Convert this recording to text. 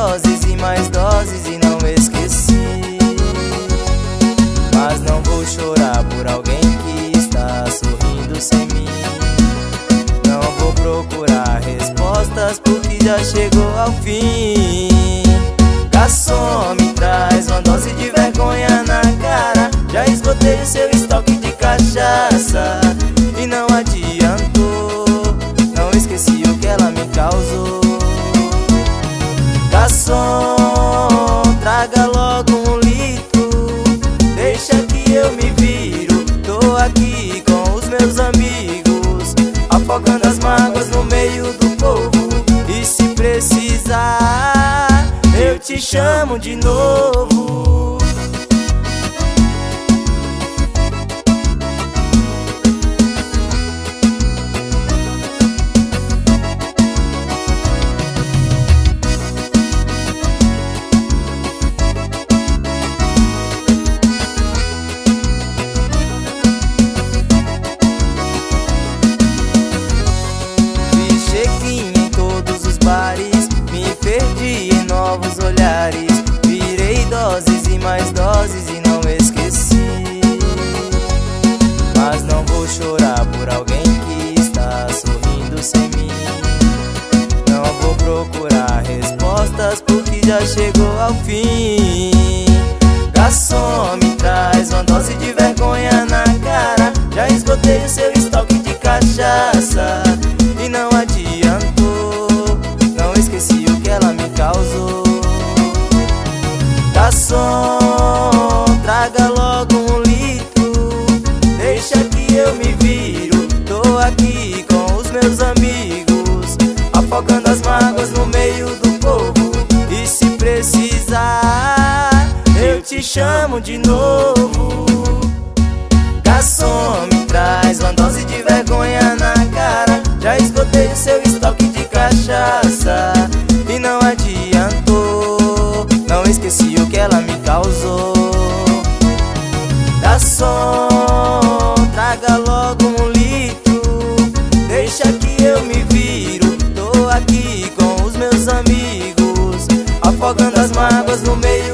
doses e mais doses e não esqueci. Mas não vou chorar por alguém que está sorrindo sem mim. Não vou procurar respostas porque já chegou ao fim. Garçom, me traz uma dose de vergonha na cara. Já esgotei o seu estoque de cachaça e não adiantou, não esqueci o que ela me causou. Garçom, traga logo 1 litro, deixa que eu me viro. Tô aqui com os meus amigos, afogando as mágoas no meio do povo. E se precisar, eu te chamo de novo. Me perdi em novos olhares, virei doses e mais doses e não esqueci. Mas não vou chorar por alguém que está sorrindo sem mim. Não vou procurar respostas porque já chegou ao fim. Garçom, me traz uma dose de vergonha na cara. Já esgotei o seu estoque de cachaça e não adiantou, não esqueci o que ela me causou. Garçom, traga logo 1 litro, deixa que eu me viro. Tô aqui com os meus amigos, afogando as mágoas no meio do povo. E se precisar, eu te chamo de novo. Garçom, me traz uma dose de vergonha na cara. Já esgotei o seu estoque de cachaça e não adiantou, não esqueci o que ela me causou. Garçom, traga logo 1 litro, deixa que eu me viro. Tô aqui com os meus amigos, afogando as mágoas no meio